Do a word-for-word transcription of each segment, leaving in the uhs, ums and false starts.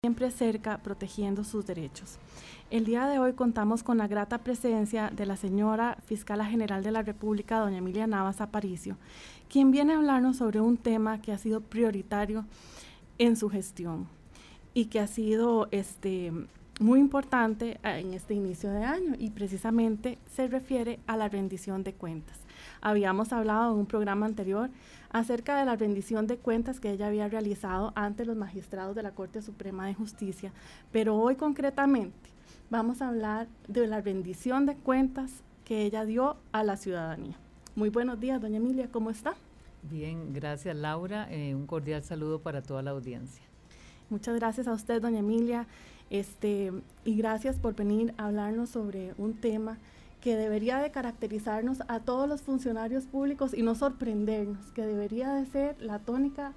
Siempre cerca, protegiendo sus derechos. El día de hoy contamos con la grata presencia de la señora Fiscala General de la República, doña Emilia Navas Aparicio, quien viene a hablarnos sobre un tema que ha sido prioritario en su gestión y que ha sido este, muy importante en este inicio de año, y precisamente se refiere a la rendición de cuentas. Habíamos hablado en un programa anterior acerca de la rendición de cuentas que ella había realizado ante los magistrados de la Corte Suprema de Justicia, pero hoy concretamente vamos a hablar de la rendición de cuentas que ella dio a la ciudadanía. Muy buenos días, doña Emilia, ¿cómo está? Bien, gracias Laura, eh, un cordial saludo para toda la audiencia. Muchas gracias a usted, doña Emilia, este, y gracias por venir a hablarnos sobre un tema que debería de caracterizarnos a todos los funcionarios públicos y no sorprendernos, que debería de ser la tónica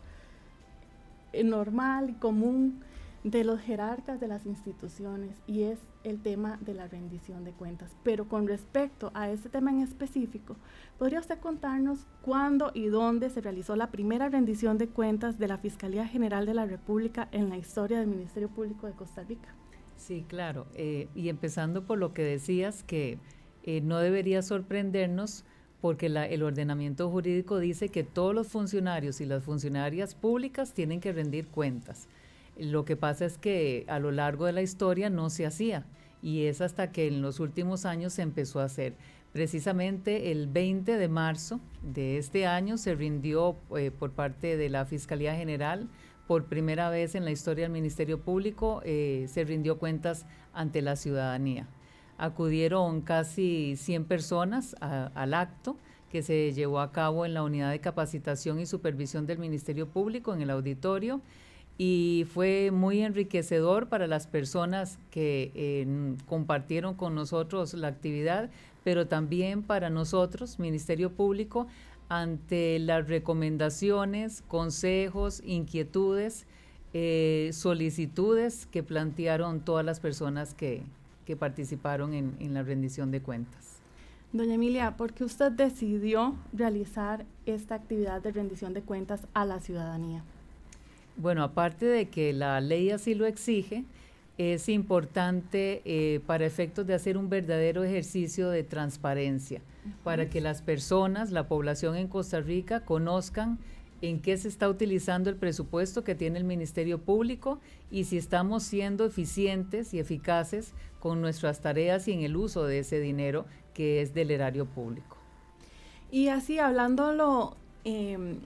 normal y común de los jerarcas de las instituciones, y es el tema de la rendición de cuentas. Pero con respecto a este tema en específico, ¿podría usted contarnos cuándo y dónde se realizó la primera rendición de cuentas de la Fiscalía General de la República en la historia del Ministerio Público de Costa Rica? Sí, claro, eh, y empezando por lo que decías, que Eh, no debería sorprendernos porque la, el ordenamiento jurídico dice que todos los funcionarios y las funcionarias públicas tienen que rendir cuentas. Lo que pasa es que a lo largo de la historia no se hacía, y es hasta que en los últimos años se empezó a hacer. Precisamente el veinte de marzo de este año se rindió eh, por parte de la Fiscalía General, por primera vez en la historia del Ministerio Público, eh, se rindió cuentas ante la ciudadanía. Acudieron casi cien personas a, al acto que se llevó a cabo en la Unidad de Capacitación y Supervisión del Ministerio Público, en el auditorio, y fue muy enriquecedor para las personas que eh, compartieron con nosotros la actividad, pero también para nosotros, Ministerio Público, ante las recomendaciones, consejos, inquietudes, eh, solicitudes que plantearon todas las personas que que participaron en, en la rendición de cuentas. Doña Emilia, ¿por qué usted decidió realizar esta actividad de rendición de cuentas a la ciudadanía? Bueno, aparte de que la ley así lo exige, es importante eh, para efectos de hacer un verdadero ejercicio de transparencia, uh-huh, para que las personas, la población en Costa Rica, conozcan en qué se está utilizando el presupuesto que tiene el Ministerio Público y si estamos siendo eficientes y eficaces con nuestras tareas y en el uso de ese dinero que es del erario público. Y así, hablándolo eh,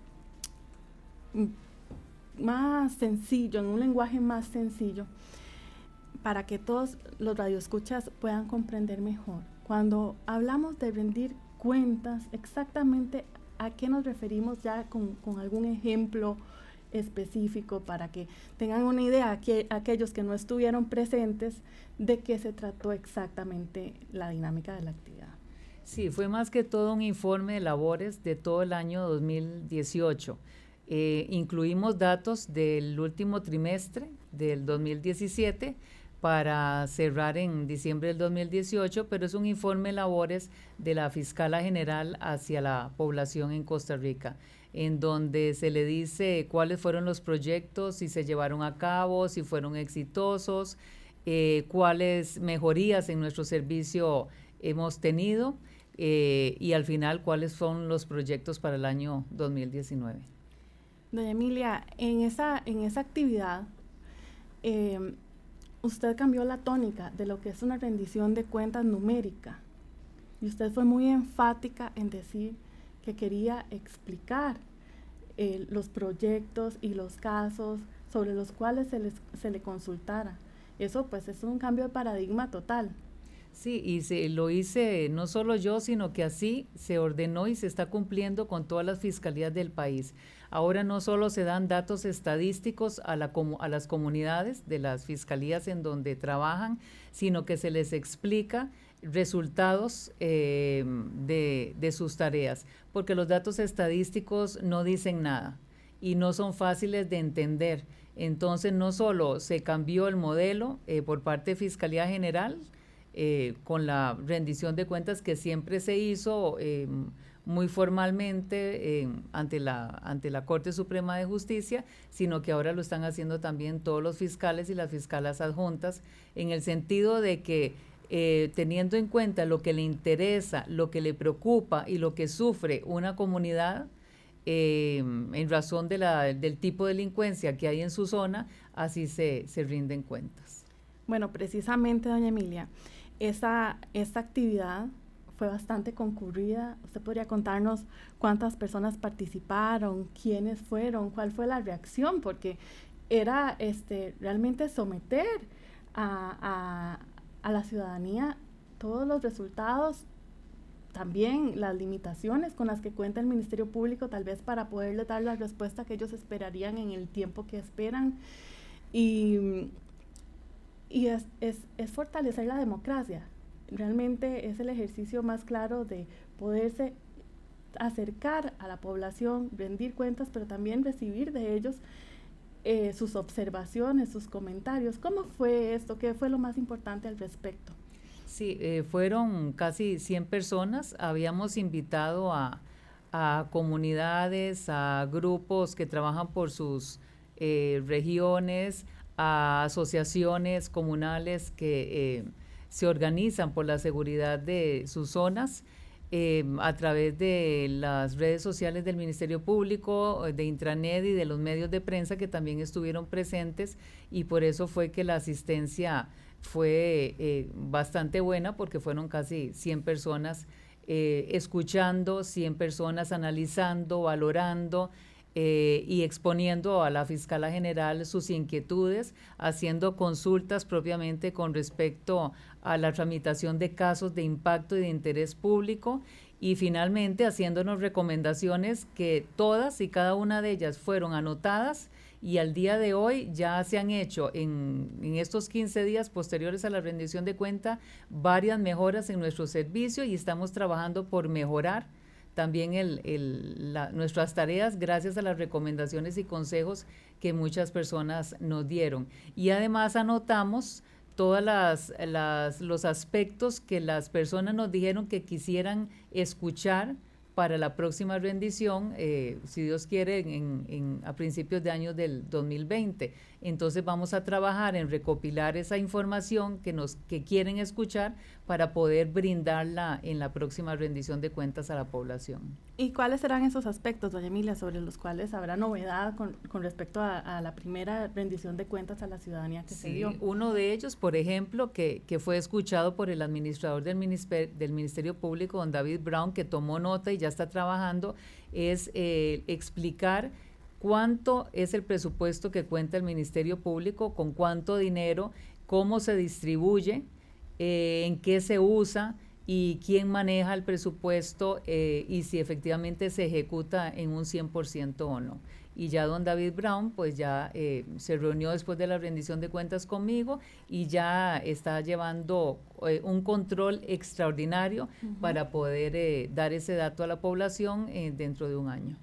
más sencillo, en un lenguaje más sencillo, para que todos los radioescuchas puedan comprender mejor, cuando hablamos de rendir cuentas, exactamente ¿a qué nos referimos, ya con, con algún ejemplo específico para que tengan una idea, que, aquellos que no estuvieron presentes, de qué se trató exactamente la dinámica de la actividad? Sí, fue más que todo un informe de labores de todo el año dos mil dieciocho. Eh, incluimos datos del último trimestre del dos mil diecisiete para cerrar en diciembre del dos mil dieciocho, pero es un informe de labores de la Fiscala General hacia la población en Costa Rica, en donde se le dice cuáles fueron los proyectos, si se llevaron a cabo, si fueron exitosos, eh, cuáles mejorías en nuestro servicio hemos tenido, eh, y al final cuáles son los proyectos para el año dos mil diecinueve. Doña Emilia, en esa, en esa actividad, eh, usted cambió la tónica de lo que es una rendición de cuentas numérica, y usted fue muy enfática en decir que quería explicar eh, los proyectos y los casos sobre los cuales se, les, se le consultara. Eso pues es un cambio de paradigma total. Sí, y se, lo hice no solo yo, sino que así se ordenó y se está cumpliendo con todas las fiscalías del país. Ahora no solo se dan datos estadísticos a, la, a las comunidades de las fiscalías en donde trabajan, sino que se les explica resultados eh, de, de sus tareas, porque los datos estadísticos no dicen nada y no son fáciles de entender. Entonces no solo se cambió el modelo eh, por parte de Fiscalía General, Eh, con la rendición de cuentas que siempre se hizo eh, muy formalmente eh, ante, la, ante la Corte Suprema de Justicia, sino que ahora lo están haciendo también todos los fiscales y las fiscalas adjuntas, en el sentido de que eh, teniendo en cuenta lo que le interesa, lo que le preocupa y lo que sufre una comunidad, eh, en razón de la, del tipo de delincuencia que hay en su zona, así se, se rinden cuentas. Bueno, precisamente, doña Emilia, esa, esta actividad fue bastante concurrida. ¿Usted podría contarnos cuántas personas participaron, quiénes fueron, cuál fue la reacción? Porque era este, realmente someter a, a, a la ciudadanía todos los resultados, también las limitaciones con las que cuenta el Ministerio Público, tal vez para poderle dar la respuesta que ellos esperarían en el tiempo que esperan. Y, y es, es, es fortalecer la democracia. Realmente es el ejercicio más claro de poderse acercar a la población, rendir cuentas, pero también recibir de ellos eh, sus observaciones, sus comentarios. ¿Cómo fue esto? ¿Qué fue lo más importante al respecto? Sí, eh, fueron casi cien personas. Habíamos invitado a, a comunidades, a grupos que trabajan por sus eh, regiones, a asociaciones comunales que eh, se organizan por la seguridad de sus zonas, eh, a través de las redes sociales del Ministerio Público, de Intranet y de los medios de prensa que también estuvieron presentes, y por eso fue que la asistencia fue eh, bastante buena, porque fueron casi cien personas eh, escuchando, cien personas analizando, valorando, Eh, y exponiendo a la Fiscala General sus inquietudes, haciendo consultas propiamente con respecto a la tramitación de casos de impacto y de interés público, y finalmente haciéndonos recomendaciones que todas y cada una de ellas fueron anotadas, y al día de hoy ya se han hecho en, en estos quince días posteriores a la rendición de cuenta varias mejoras en nuestro servicio, y estamos trabajando por mejorar también el, el, la, nuestras tareas gracias a las recomendaciones y consejos que muchas personas nos dieron. Y además anotamos todos las, las, los aspectos que las personas nos dijeron que quisieran escuchar para la próxima rendición, eh, si Dios quiere, en, en, a principios de año del dos mil veinte. Entonces vamos a trabajar en recopilar esa información que, nos, que quieren escuchar para poder brindarla en la próxima rendición de cuentas a la población. ¿Y cuáles serán esos aspectos, doña Emilia, sobre los cuales habrá novedad con, con respecto a, a la primera rendición de cuentas a la ciudadanía que sí, se dio? Uno de ellos, por ejemplo, que, que fue escuchado por el administrador del Ministerio, del Ministerio Público, don David Brown, que tomó nota y ya está trabajando, es eh, explicar cuánto es el presupuesto que cuenta el Ministerio Público, con cuánto dinero, cómo se distribuye, eh, en qué se usa y quién maneja el presupuesto, eh, y si efectivamente se ejecuta en un cien por ciento o no. Y ya don David Brown pues ya eh, se reunió después de la rendición de cuentas conmigo y ya está llevando eh, un control extraordinario uh-huh. para poder eh, dar ese dato a la población eh, dentro de un año.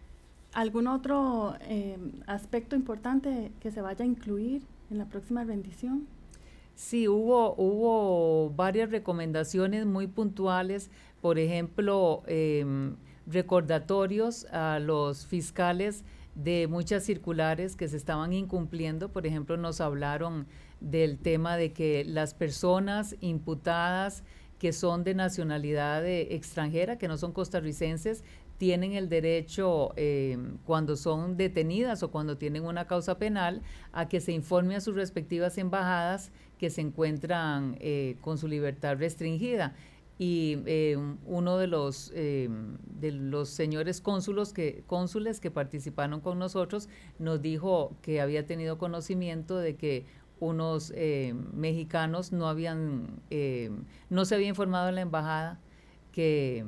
¿Algún otro eh, aspecto importante que se vaya a incluir en la próxima rendición? Sí, hubo, hubo varias recomendaciones muy puntuales, por ejemplo, eh, recordatorios a los fiscales de muchas circulares que se estaban incumpliendo. Por ejemplo, nos hablaron del tema de que las personas imputadas que son de nacionalidad eh, extranjera, que no son costarricenses, tienen el derecho, eh, cuando son detenidas o cuando tienen una causa penal, a que se informe a sus respectivas embajadas que se encuentran eh, con su libertad restringida. Y eh, uno de los, eh, de los señores cónsulos que, cónsules que participaron con nosotros nos dijo que había tenido conocimiento de que unos eh, mexicanos no habían, eh, no se había informado en la embajada que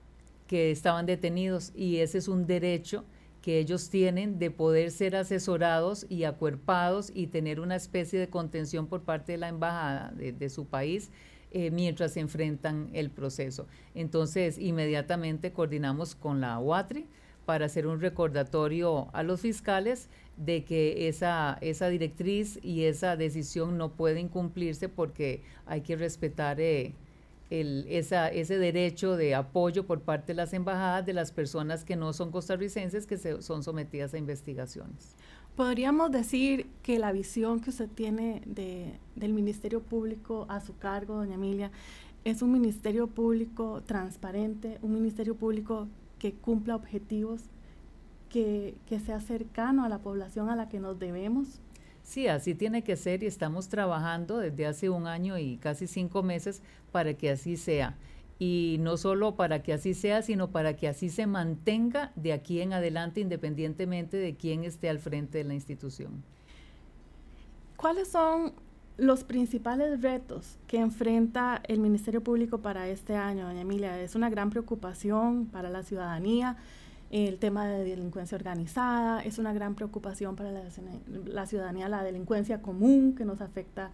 que estaban detenidos, y ese es un derecho que ellos tienen de poder ser asesorados y acuerpados y tener una especie de contención por parte de la embajada de, de su país eh, mientras se enfrentan el proceso. Entonces, inmediatamente coordinamos con la U A T R I para hacer un recordatorio a los fiscales de que esa, esa directriz y esa decisión no puede incumplirse, porque hay que respetar eh, el, esa, ese derecho de apoyo por parte de las embajadas de las personas que no son costarricenses que se, son sometidas a investigaciones. ¿Podríamos decir que la visión que usted tiene de, del Ministerio Público a su cargo, doña Emilia, es un Ministerio Público transparente, un Ministerio Público que cumpla objetivos, que, que sea cercano a la población a la que nos debemos? Sí, así tiene que ser y estamos trabajando desde hace un año y casi cinco meses para que así sea. Y no solo para que así sea, sino para que así se mantenga de aquí en adelante, independientemente de quién esté al frente de la institución. ¿Cuáles son los principales retos que enfrenta el Ministerio Público para este año, doña Emilia? Es una gran preocupación para la ciudadanía, el tema de delincuencia organizada, es una gran preocupación para la, la ciudadanía, la delincuencia común que nos afecta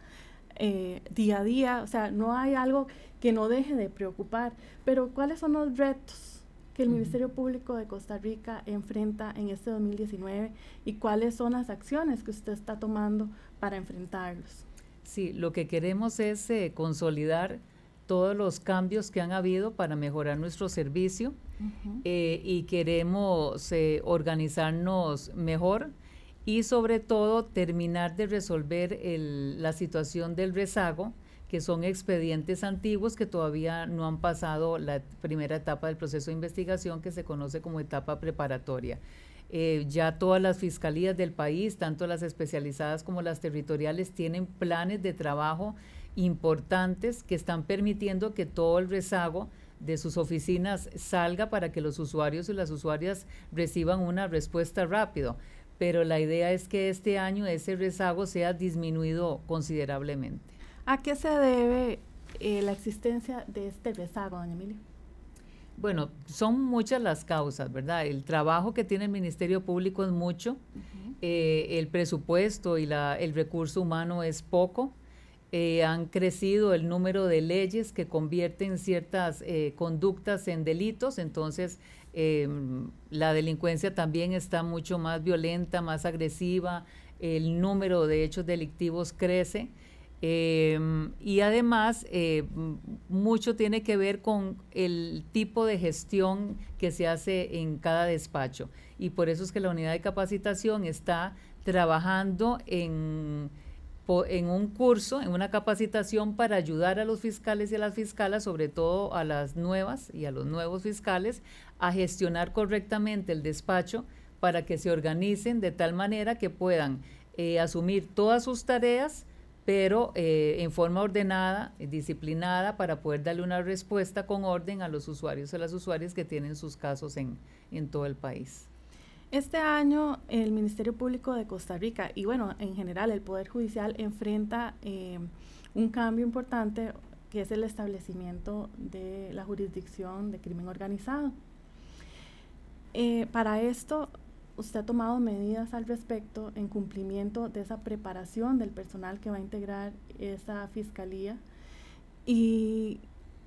eh, día a día. O sea, no hay algo que no deje de preocupar, pero ¿cuáles son los retos que el uh-huh. Ministerio Público de Costa Rica enfrenta en este dos mil diecinueve y cuáles son las acciones que usted está tomando para enfrentarlos? Sí, lo que queremos es eh, consolidar todos los cambios que han habido para mejorar nuestro servicio uh-huh. eh, y queremos eh, organizarnos mejor y sobre todo terminar de resolver el, la situación del rezago, que son expedientes antiguos que todavía no han pasado la primera etapa del proceso de investigación, que se conoce como etapa preparatoria. Eh, ya todas las fiscalías del país, tanto las especializadas como las territoriales, tienen planes de trabajo importantes que están permitiendo que todo el rezago de sus oficinas salga para que los usuarios y las usuarias reciban una respuesta rápido. Pero la idea es que este año ese rezago sea disminuido considerablemente. ¿A qué se debe eh, la existencia de este rezago, doña Emilia? Bueno, son muchas las causas, ¿verdad? El trabajo que tiene el Ministerio Público es mucho, uh-huh. eh, el presupuesto y la, el recurso humano es poco, eh, han crecido el número de leyes que convierten ciertas eh, conductas en delitos, entonces eh, la delincuencia también está mucho más violenta, más agresiva, el número de hechos delictivos crece. Eh, y además eh, mucho tiene que ver con el tipo de gestión que se hace en cada despacho y por eso es que la unidad de capacitación está trabajando en, en un curso, en una capacitación para ayudar a los fiscales y a las fiscalas, sobre todo a las nuevas y a los nuevos fiscales, a gestionar correctamente el despacho para que se organicen de tal manera que puedan eh, asumir todas sus tareas, pero eh, en forma ordenada, disciplinada, para poder darle una respuesta con orden a los usuarios y a las usuarias que tienen sus casos en, en todo el país. Este año el Ministerio Público de Costa Rica y bueno, en general el Poder Judicial enfrenta eh, un cambio importante que es el establecimiento de la jurisdicción de crimen organizado. Eh, para esto, usted ha tomado medidas al respecto en cumplimiento de esa preparación del personal que va a integrar esa fiscalía y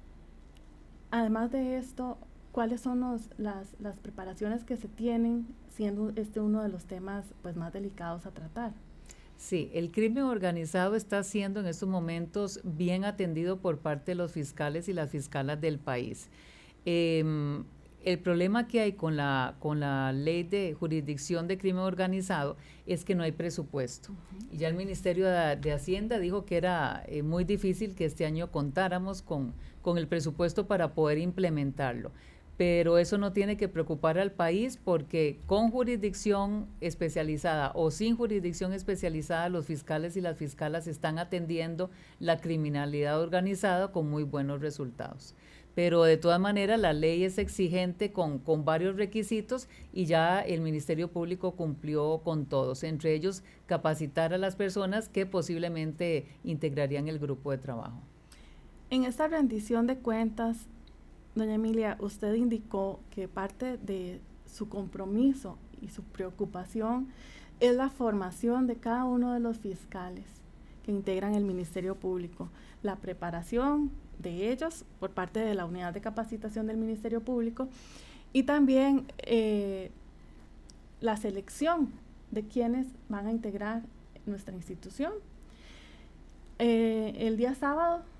además de esto, ¿cuáles son los, las, las preparaciones que se tienen siendo este uno de los temas pues, más delicados a tratar? Sí, el crimen organizado está siendo en estos momentos bien atendido por parte de los fiscales y las fiscalas del país. Eh, El problema que hay con la, con la ley de jurisdicción de crimen organizado es que no hay presupuesto. Uh-huh. Y ya el Ministerio de, de Hacienda dijo que era eh, muy difícil que este año contáramos con, con el presupuesto para poder implementarlo. Pero eso no tiene que preocupar al país porque con jurisdicción especializada o sin jurisdicción especializada, los fiscales y las fiscalas están atendiendo la criminalidad organizada con muy buenos resultados. Pero de todas maneras la ley es exigente con, con varios requisitos y ya el Ministerio Público cumplió con todos, entre ellos capacitar a las personas que posiblemente integrarían el grupo de trabajo. En esta rendición de cuentas, doña Emilia, usted indicó que parte de su compromiso y su preocupación es la formación de cada uno de los fiscales que integran el Ministerio Público, la preparación de ellos por parte de la unidad de capacitación del Ministerio Público y también eh, la selección de quienes van a integrar nuestra institución. Eh, el día sábado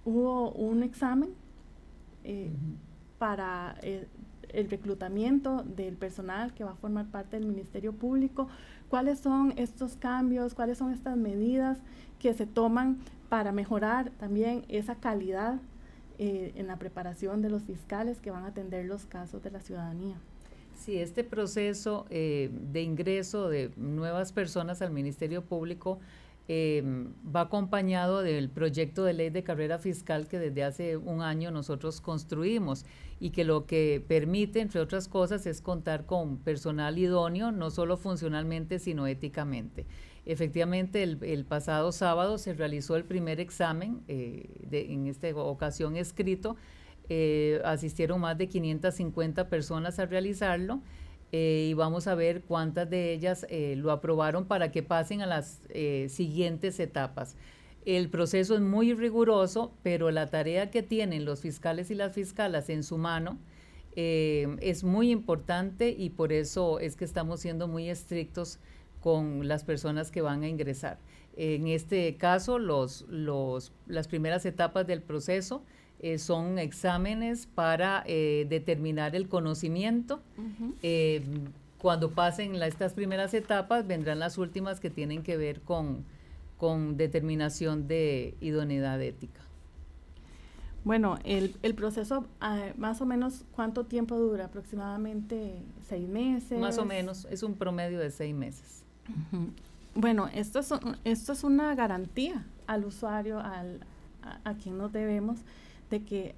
hubo un examen eh, uh-huh. para eh, el reclutamiento del personal que va a formar parte del Ministerio Público. ¿Cuáles son estos cambios? ¿Cuáles son estas medidas que se toman para mejorar también esa calidad eh, en la preparación de los fiscales que van a atender los casos de la ciudadanía? Sí, este proceso eh, de ingreso de nuevas personas al Ministerio Público eh, va acompañado del proyecto de ley de carrera fiscal que desde hace un año nosotros construimos y que lo que permite, entre otras cosas, es contar con personal idóneo, no solo funcionalmente, sino éticamente. Efectivamente, el, el pasado sábado se realizó el primer examen, eh, de, en esta ocasión escrito. Eh, asistieron más de quinientas cincuenta personas a realizarlo eh, y vamos a ver cuántas de ellas eh, lo aprobaron para que pasen a las eh, siguientes etapas. El proceso es muy riguroso, pero la tarea que tienen los fiscales y las fiscalas en su mano eh, es muy importante y por eso es que estamos siendo muy estrictos con las personas que van a ingresar. En este caso, los, los, las primeras etapas del proceso Eh, son exámenes para eh, determinar el conocimiento. Uh-huh. Eh, cuando pasen la, estas primeras etapas, vendrán las últimas que tienen que ver con, con determinación de idoneidad ética. Bueno, el, el proceso, uh, más o menos, ¿cuánto tiempo dura? Aproximadamente seis meses. Más o menos, es un promedio de seis meses. Uh-huh. Bueno, esto es, esto es una garantía al usuario, al, a, a quien nos debemos, de que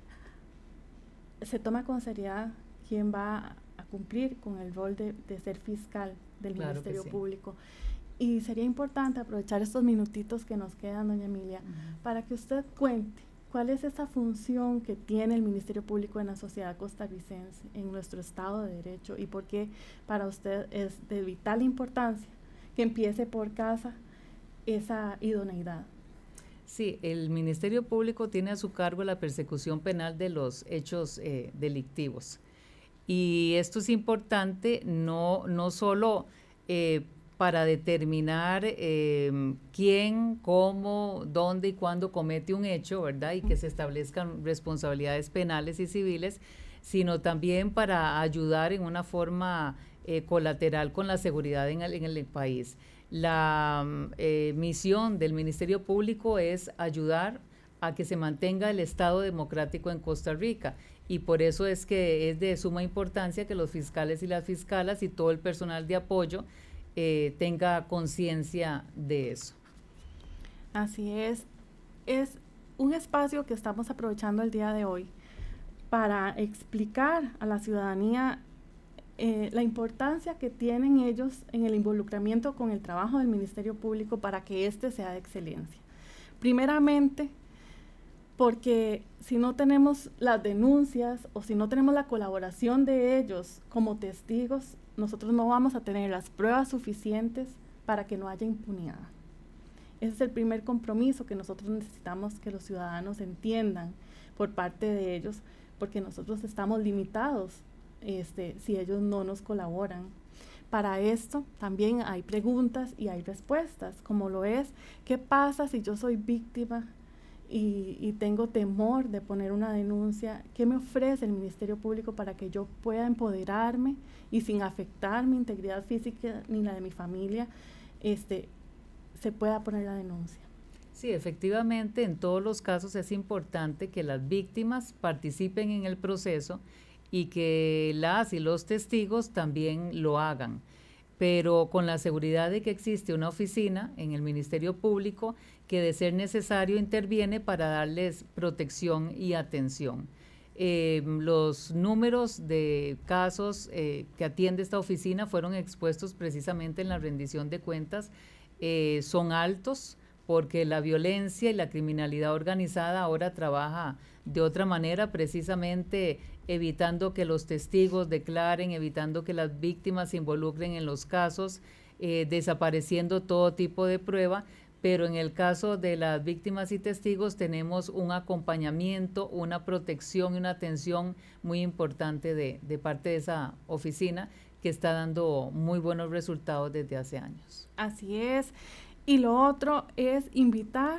se toma con seriedad quién va a cumplir con el rol de, de ser fiscal del claro Ministerio sí. Público. Y sería importante aprovechar estos minutitos que nos quedan, doña Emilia, uh-huh. para que usted cuente cuál es esa función que tiene el Ministerio Público en la sociedad costarricense, en nuestro Estado de Derecho, y por qué para usted es de vital importancia que empiece por casa esa idoneidad. Sí, el Ministerio Público tiene a su cargo la persecución penal de los hechos eh, delictivos. Y esto es importante no, no solo eh, para determinar eh, quién, cómo, dónde y cuándo comete un hecho, ¿verdad? Y que se establezcan responsabilidades penales y civiles, sino también para ayudar en una forma eh, colateral con la seguridad en el, en el país. La eh, misión del Ministerio Público es ayudar a que se mantenga el Estado democrático en Costa Rica y por eso es que es de suma importancia que los fiscales y las fiscalas y todo el personal de apoyo eh, tenga conciencia de eso. Así es, es un espacio que estamos aprovechando el día de hoy para explicar a la ciudadanía Eh, la importancia que tienen ellos en el involucramiento con el trabajo del Ministerio Público para que éste sea de excelencia. Primeramente, porque si no tenemos las denuncias o si no tenemos la colaboración de ellos como testigos, nosotros no vamos a tener las pruebas suficientes para que no haya impunidad. Ese es el primer compromiso que nosotros necesitamos que los ciudadanos entiendan por parte de ellos, porque nosotros estamos limitados Este, si ellos no nos colaboran. Para esto también hay preguntas y hay respuestas, como lo es, ¿qué pasa si yo soy víctima y, y tengo temor de poner una denuncia? ¿Qué me ofrece el Ministerio Público para que yo pueda empoderarme y sin afectar mi integridad física ni la de mi familia, este, se pueda poner la denuncia? Sí, efectivamente, en todos los casos es importante que las víctimas participen en el proceso y que las y los testigos también lo hagan, pero con la seguridad de que existe una oficina en el Ministerio Público que de ser necesario interviene para darles protección y atención. Eh, los números de casos eh, que atiende esta oficina fueron expuestos precisamente en la rendición de cuentas, eh, son altos, porque la violencia y la criminalidad organizada ahora trabaja de otra manera, precisamente evitando que los testigos declaren, evitando que las víctimas se involucren en los casos, eh, desapareciendo todo tipo de prueba, pero en el caso de las víctimas y testigos tenemos un acompañamiento, una protección y una atención muy importante de, de parte de esa oficina que está dando muy buenos resultados desde hace años. Así es. Y lo otro es invitar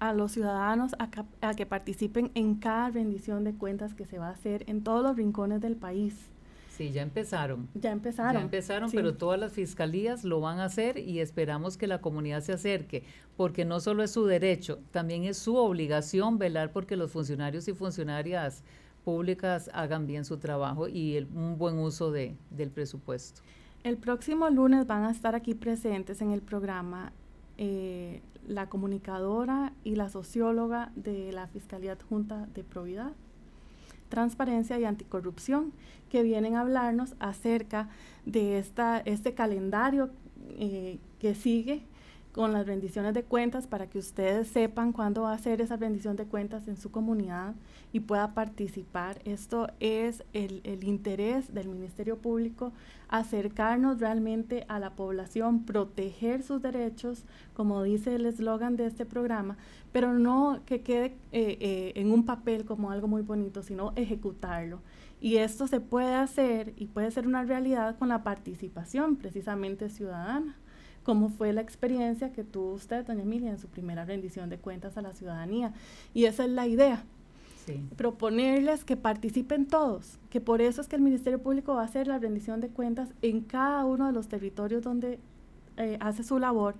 a los ciudadanos a, a que participen en cada rendición de cuentas que se va a hacer en todos los rincones del país. Sí, ya empezaron. Ya empezaron. Ya empezaron, sí. Pero todas las fiscalías lo van a hacer y esperamos que la comunidad se acerque, porque no solo es su derecho, también es su obligación velar porque los funcionarios y funcionarias públicas hagan bien su trabajo y el, un buen uso de, del presupuesto. El próximo lunes van a estar aquí presentes en el programa eh, la comunicadora y la socióloga de la Fiscalía Adjunta de Probidad, Transparencia y Anticorrupción, que vienen a hablarnos acerca de esta, este calendario eh, que sigue con las rendiciones de cuentas, para que ustedes sepan cuándo va a ser esa rendición de cuentas en su comunidad y pueda participar. Esto es el, el interés del Ministerio Público, acercarnos realmente a la población, proteger sus derechos, como dice el eslogan de este programa, pero no que quede eh, eh, en un papel como algo muy bonito, sino ejecutarlo. Y esto se puede hacer y puede ser una realidad con la participación precisamente ciudadana, como fue la experiencia que tuvo usted, doña Emilia, en su primera rendición de cuentas a la ciudadanía. Y esa es la idea, sí. Proponerles que participen todos, que por eso es que el Ministerio Público va a hacer la rendición de cuentas en cada uno de los territorios donde eh, hace su labor,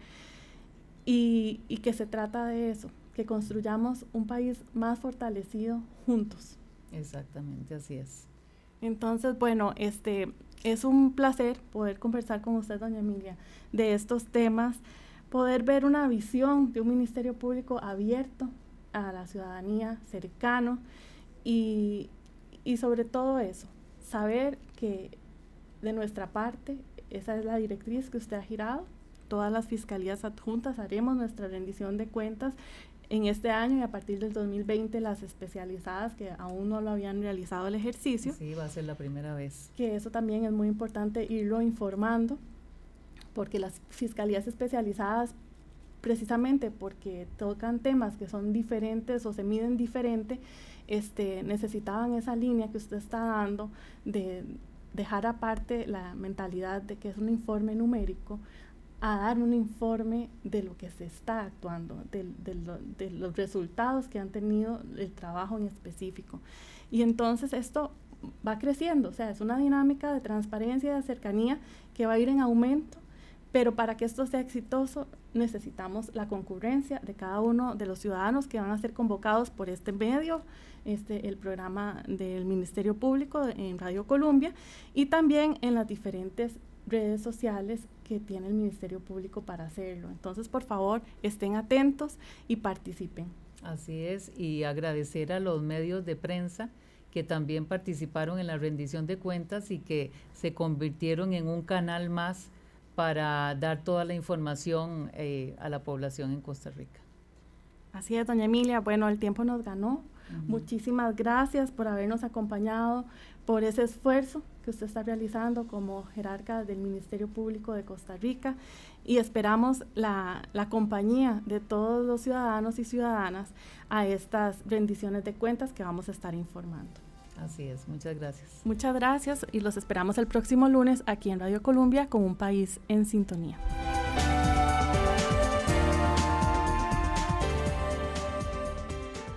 y, y que se trata de eso, que construyamos un país más fortalecido juntos. Exactamente, así es. Entonces, bueno, este... es un placer poder conversar con usted, doña Emilia, de estos temas, poder ver una visión de un Ministerio Público abierto a la ciudadanía, cercano, y, y sobre todo eso, saber que de nuestra parte, esa es la directriz que usted ha girado, todas las fiscalías adjuntas haremos nuestra rendición de cuentas en este año, y a partir del dos mil veinte las especializadas que aún no lo habían realizado el ejercicio. Sí, va a ser la primera vez. Que eso también es muy importante irlo informando, porque las fiscalías especializadas, precisamente porque tocan temas que son diferentes o se miden diferente, este, necesitaban esa línea que usted está dando de dejar aparte la mentalidad de que es un informe numérico, a dar un informe de lo que se está actuando, de, de, lo, de los resultados que han tenido el trabajo en específico. Y entonces esto va creciendo, o sea, es una dinámica de transparencia y de cercanía que va a ir en aumento, pero para que esto sea exitoso necesitamos la concurrencia de cada uno de los ciudadanos que van a ser convocados por este medio, este, el programa del Ministerio Público en Radio Colombia, y también en las diferentes redes sociales que tiene el Ministerio Público para hacerlo. Entonces, por favor, estén atentos y participen. Así es, y agradecer a los medios de prensa que también participaron en la rendición de cuentas y que se convirtieron en un canal más para dar toda la información eh, a la población en Costa Rica. Así es, doña Emilia. Bueno, el tiempo nos ganó. Uh-huh. Muchísimas gracias por habernos acompañado, por ese esfuerzo que usted está realizando como jerarca del Ministerio Público de Costa Rica, y esperamos la, la compañía de todos los ciudadanos y ciudadanas a estas rendiciones de cuentas que vamos a estar informando. Así es, muchas gracias. Muchas gracias y los esperamos el próximo lunes aquí en Radio Colombia con Un País en Sintonía.